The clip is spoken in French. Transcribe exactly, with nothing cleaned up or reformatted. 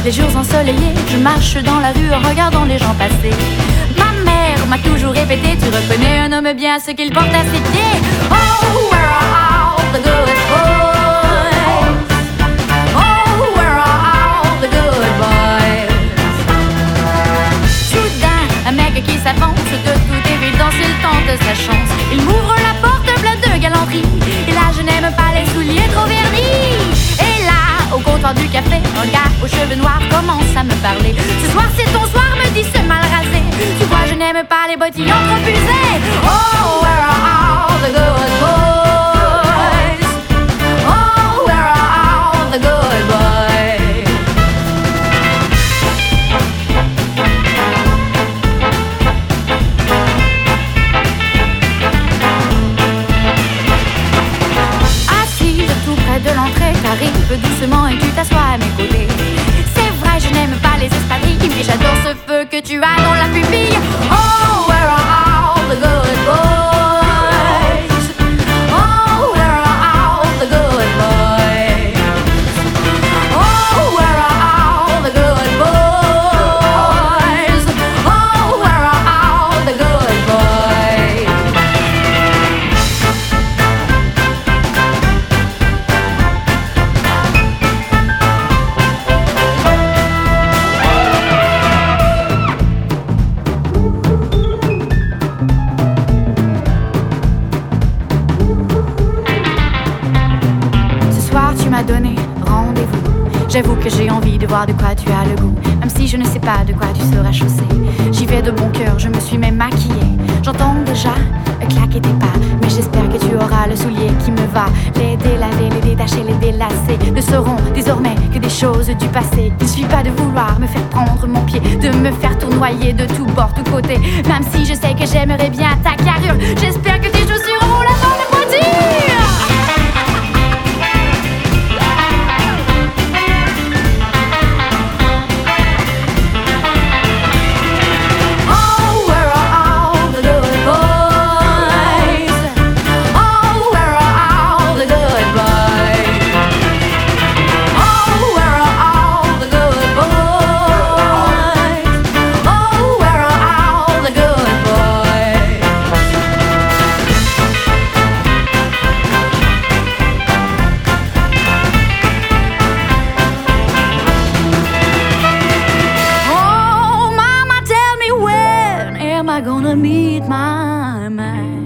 Les jours ensoleillés, je marche dans la rue en regardant les gens passer. Ma mère m'a toujours répété, tu reconnais un homme bien ce qu'il porte à ses pieds. Oh, where are all the good boys? Oh, where are all the good boys? Soudain, un mec qui s'avance, de toute évidence il tente sa chance. Il m'ouvre la porte pleine de galanterie, et là je n'aime pas les souliers trop vernis. Et là, au comptoir du café, un gars aux cheveux noirs commence à me parler. Ce soir c'est ton soir, me dit ce mal rasé. Tu vois, je n'aime pas les bottillons trop fusés. Oh, where are all the good boys? Oh, where are all the good boys? Assise tout près de l'entrée, t'arrives doucement et tu t'assois à mes côtés. C'est vrai, je n'aime pas les espadrilles, mais j'adore ce feu que tu as dans la pupille. Oh, where are all the good boys? Oh, where are all the good boys? Oh, where are all the good boys? Oh, where are all the good boys? Tu m'as donné rendez-vous. J'avoue que j'ai envie de voir de quoi tu as le goût. Même si je ne sais pas de quoi tu seras chaussé, j'y vais de bon cœur, je me suis même maquillée. J'entends déjà claquer tes pas, mais j'espère que tu auras le soulier qui me va. Les délaver, les détacher, les délacer ne seront désormais que des choses du passé. Il ne suffit pas de vouloir me faire prendre mon pied, de me faire tournoyer de tous bords, tous côtés. Même si je sais que j'aimerais bien ta carrure, j'espère que tes chaussures auront la forme de pointure. Gonna meet my man.